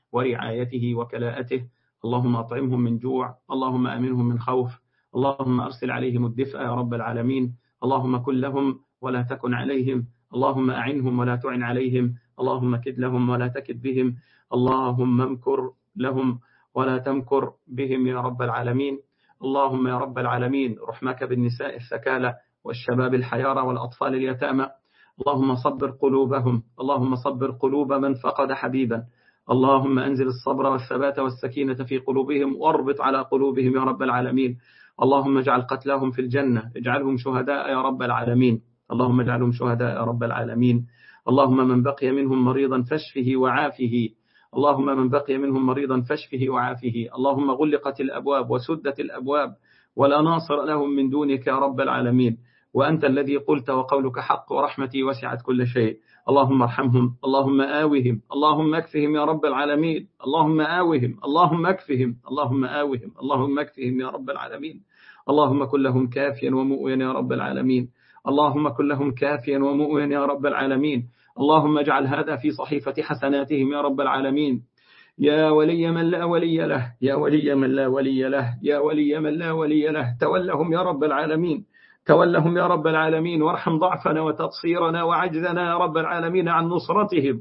ورعايته وكلاءته. اللهم أطعمهم من جوع، اللهم أمنهم من خوف، اللهم أرسل عليهم الدفء يا رب العالمين. اللهم كن لهم ولا تكن عليهم، اللهم أعنهم ولا تعن عليهم، اللهم كد لهم ولا تكد بهم، اللهم امكر لهم ولا تمكر بهم يا رب العالمين. اللهم يا رب العالمين رحمك بالنساء الثكالى والشباب الحيارى والأطفال اليتامى. اللهم صبر قلوبهم، اللهم صبر قلوب من فقد حبيبا. اللهم أنزل الصبر والثبات والسكينة في قلوبهم واربط على قلوبهم يا رب العالمين. اللهم اجعل قتلاهم في الجنة، اجعلهم شهداء يا رب العالمين، اللهم اجعلهم شهداء يا رب العالمين. اللهم من بقي منهم مريضا فاشفه وعافه، اللهم من بقي منهم مريضا فاشفه وعافه. اللهم غلقت الأبواب وسدت الأبواب ولا ناصر لهم من دونك يا رب العالمين، وأنت الذي قلت وقولك حق ورحمتي وسعت كل شيء. اللهم ارحمهم، اللهم آوهم، اللهم اكفهم يا رب العالمين، اللهم آوهم، اللهم اكفهم، اللهم آوهم، اللهم اكفهم يا رب العالمين. اللهم كن لهم كافيا ومؤويا يا رب العالمين، اللهم كن لهم كافيا ومؤويا يا رب العالمين. اللهم اجعل هذا في صحيفة حسناتهم يا رب العالمين. يا ولي من لا ولي له، يا ولي من لا ولي له، يا ولي من لا ولي له، تولهم يا رب العالمين، تولهم يا رب العالمين، وارحم ضعفنا وتقصيرنا وعجزنا يا رب العالمين عن نصرتهم.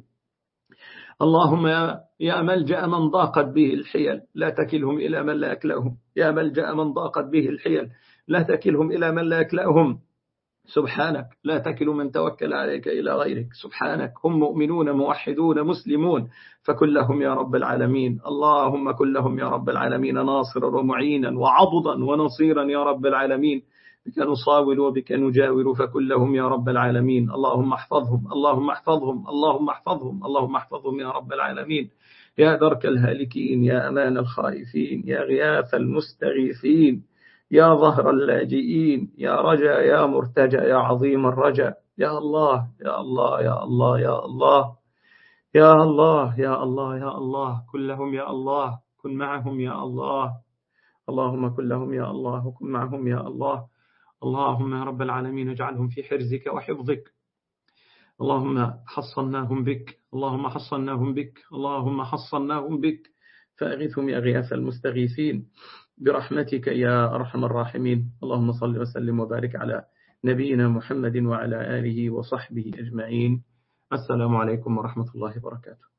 اللهم يا, يا ملجأ من ضاقت به الحيل لا تكلهم إلى من لا يكلأهم، يا ملجأ من ضاقت به الحيل لا تكلهم إلى من لا يكلأهم. سبحانك لا تكل من توكل عليك إلى غيرك، سبحانك هم مؤمنون موحدون مسلمون فكن لهم يا رب العالمين. اللهم كن لهم يا رب العالمين ناصرا ومعينا وعضدا ونصيرا يا رب العالمين، بك نصاول وبك نجاور فكن لهم يا رب العالمين. اللهم احفظهم، اللهم احفظهم، اللهم احفظهم، اللهم احفظهم يا رب العالمين. يا درك الهالكين، يا أمان الخائفين، يا غياث المستغيثين، يا ظهر اللاجئين، يا رجا يا مرتجى، يا عظيم الرجا. يا الله يا الله يا الله يا الله يا الله يا الله يا الله كن لهم يا الله، كن معهم يا الله، اللهم كن لهم يا الله وكن معهم يا الله. اللهم يا رب العالمين اجعلهم في حرزك وحفظك. اللهم حصناهم بك، اللهم حصناهم بك، اللهم حصناهم بك، فأغثهم يا غياث المستغيثين. برحمتك يا أرحم الراحمين. اللهم صل وسلم وبارك على نبينا محمد وعلى آله وصحبه أجمعين. السلام عليكم ورحمة الله وبركاته.